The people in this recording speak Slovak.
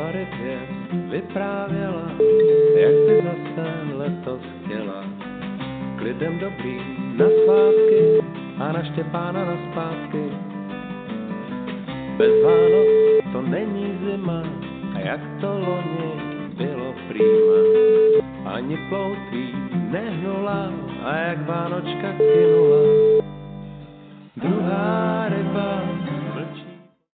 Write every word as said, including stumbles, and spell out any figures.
charitě vyprávěla, jak by zase letos chtěla. K lidem dobrý na svátky a na Štěpána na zpátky. Bez Vánoc to není zima a jak to loni bylo prýma. Ani ploutví nehnula a jak Vánočka kynula. Druhá ryba